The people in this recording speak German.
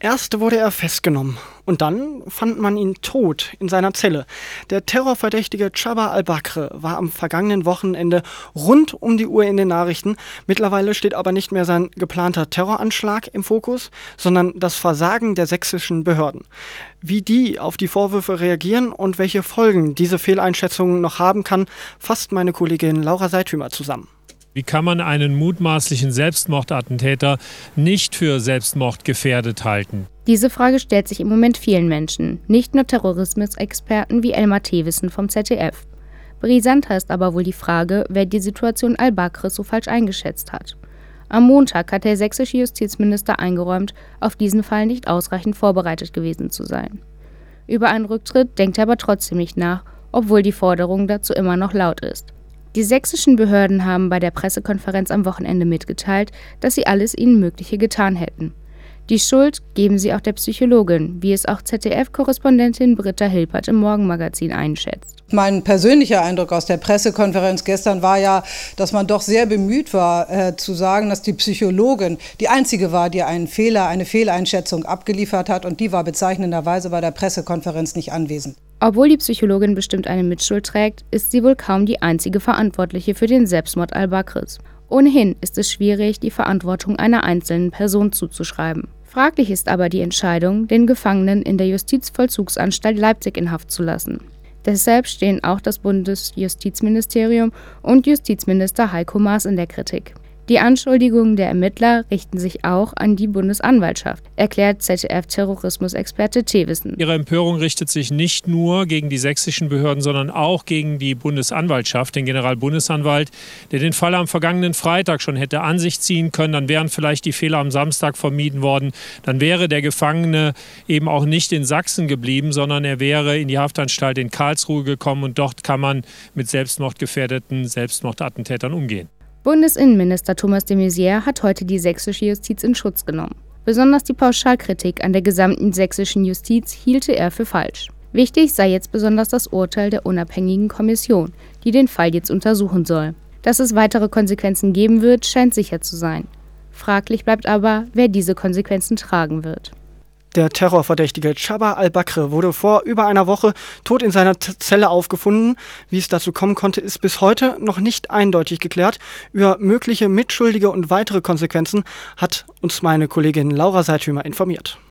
Erst wurde er festgenommen und dann fand man ihn tot in seiner Zelle. Der Terrorverdächtige Chaba al-Bakr war am vergangenen Wochenende rund um die Uhr in den Nachrichten. Mittlerweile steht aber nicht mehr sein geplanter Terroranschlag im Fokus, sondern das Versagen der sächsischen Behörden. Wie die auf die Vorwürfe reagieren und welche Folgen diese Fehleinschätzung noch haben kann, fasst meine Kollegin Laura Seithümer zusammen. Wie kann man einen mutmaßlichen Selbstmordattentäter nicht für selbstmordgefährdet halten? Diese Frage stellt sich im Moment vielen Menschen, nicht nur Terrorismusexperten wie Elmar Thewissen vom ZDF. Brisanter ist aber wohl die Frage, wer die Situation al-Bakrs so falsch eingeschätzt hat. Am Montag hat der sächsische Justizminister eingeräumt, auf diesen Fall nicht ausreichend vorbereitet gewesen zu sein. Über einen Rücktritt denkt er aber trotzdem nicht nach, obwohl die Forderung dazu immer noch laut ist. Die sächsischen Behörden haben bei der Pressekonferenz am Wochenende mitgeteilt, dass sie alles ihnen Mögliche getan hätten. Die Schuld geben sie auch der Psychologin, wie es auch ZDF-Korrespondentin Britta Hilpert im Morgenmagazin einschätzt. Mein persönlicher Eindruck aus der Pressekonferenz gestern war ja, dass man doch sehr bemüht war, zu sagen, dass die Psychologin die einzige war, die eine Fehleinschätzung abgeliefert hat, und die war bezeichnenderweise bei der Pressekonferenz nicht anwesend. Obwohl die Psychologin bestimmt eine Mitschuld trägt, ist sie wohl kaum die einzige Verantwortliche für den Selbstmord al-Bakrs. Ohnehin ist es schwierig, die Verantwortung einer einzelnen Person zuzuschreiben. Fraglich ist aber die Entscheidung, den Gefangenen in der Justizvollzugsanstalt Leipzig in Haft zu lassen. Deshalb stehen auch das Bundesjustizministerium und Justizminister Heiko Maas in der Kritik. Die Anschuldigungen der Ermittler richten sich auch an die Bundesanwaltschaft, erklärt ZDF-Terrorismusexperte Thewissen. Ihre Empörung richtet sich nicht nur gegen die sächsischen Behörden, sondern auch gegen die Bundesanwaltschaft, den Generalbundesanwalt, der den Fall am vergangenen Freitag schon hätte an sich ziehen können. Dann wären vielleicht die Fehler am Samstag vermieden worden. Dann wäre der Gefangene eben auch nicht in Sachsen geblieben, sondern er wäre in die Haftanstalt in Karlsruhe gekommen, und dort kann man mit selbstmordgefährdeten Selbstmordattentätern umgehen. Bundesinnenminister Thomas de Maizière hat heute die sächsische Justiz in Schutz genommen. Besonders die Pauschalkritik an der gesamten sächsischen Justiz hielte er für falsch. Wichtig sei jetzt besonders das Urteil der unabhängigen Kommission, die den Fall jetzt untersuchen soll. Dass es weitere Konsequenzen geben wird, scheint sicher zu sein. Fraglich bleibt aber, wer diese Konsequenzen tragen wird. Der Terrorverdächtige Chaba al-Bakr wurde vor über einer Woche tot in seiner Zelle aufgefunden. Wie es dazu kommen konnte, ist bis heute noch nicht eindeutig geklärt. Über mögliche Mitschuldige und weitere Konsequenzen hat uns meine Kollegin Laura Seithümer informiert.